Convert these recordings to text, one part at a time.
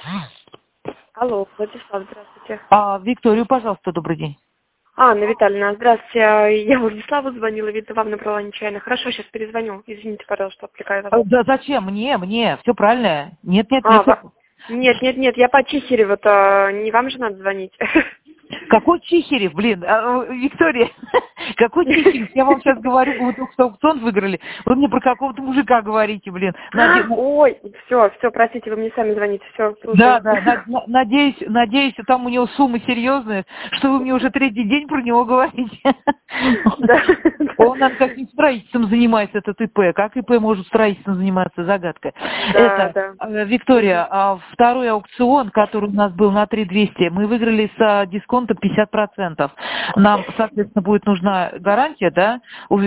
Алло, Владислав, здравствуйте. Викторию, пожалуйста, добрый день. Анна Витальевна, здравствуйте. Я Владиславу звонила, видно, вам набрала нечаянно. Хорошо, сейчас перезвоню. Извините, пожалуйста, отвлекаю вас. Да зачем? Мне, все правильно. Нет. Нет, я по Чихереву-то, не вам же надо звонить. Какой Чихерев, блин? Виктория, какой Чихерев? Я вам сейчас говорю, вы только что аукцион выиграли. Вы мне про какого-то мужика говорите, блин. Ой, все, простите, вы мне сами звоните, все. Да, надеюсь, там у него суммы серьезные, что вы мне уже третий день про него говорите. Он нам каким строительством занимается, этот ИП. Как ИП может строительством заниматься, загадка. Виктория, второй аукцион, который у нас был на 3200, мы выиграли с дисконтом 50%. Нам, соответственно, будет нужна гарантия, да?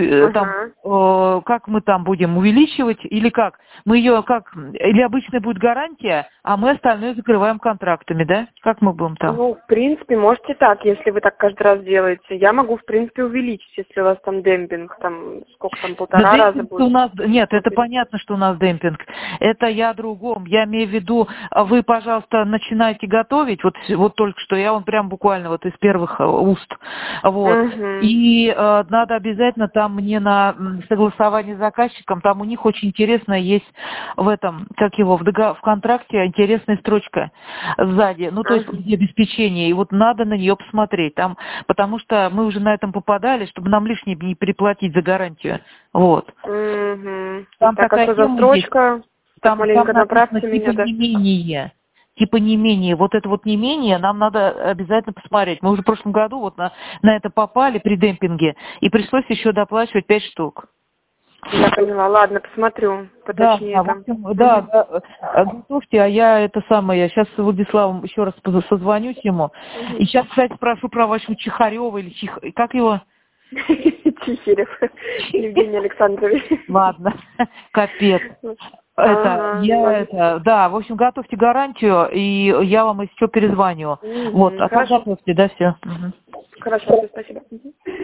Как мы там будем увеличивать или как? Мы ее как? Или обычная будет гарантия, а мы остальное закрываем контрактами, да? Как мы будем там? Ну, в принципе, можете так, если вы так каждый раз делаете. Я могу, в принципе, увеличить, если у вас там демпинг, там, сколько там, полтора раза будет. У нас, нет, это понятно, что у нас демпинг. Это я о другом. Я имею в виду, вы, пожалуйста, начинайте готовить. Вот только что я вам прям буквально вот из первых уст. Вот. И надо обязательно там мне на согласование с заказчиком, там у них очень интересно есть в этом, в контракте интересная строчка сзади, то есть обеспечение, и вот надо на нее посмотреть, там, потому что мы уже на этом попадали, чтобы нам лишнее не переплатить за гарантию, вот. Там так, такая за строчка, там маленько направьте меня, да? Не менее, вот это вот не менее, нам надо обязательно посмотреть. Мы уже в прошлом году вот на это попали при демпинге, и пришлось еще доплачивать 5 штук. Я поняла, ладно, посмотрю, поточнее там. Готовьте, а я сейчас с Владиславом еще раз созвонюсь ему. И сейчас, кстати, спрошу про вашего Чехарева или как его? Чихерев Евгений Александрович. Ладно, капец. В общем, готовьте гарантию, и я вам еще перезвоню. Вот, а как готовьте, да, все. Хорошо, спасибо.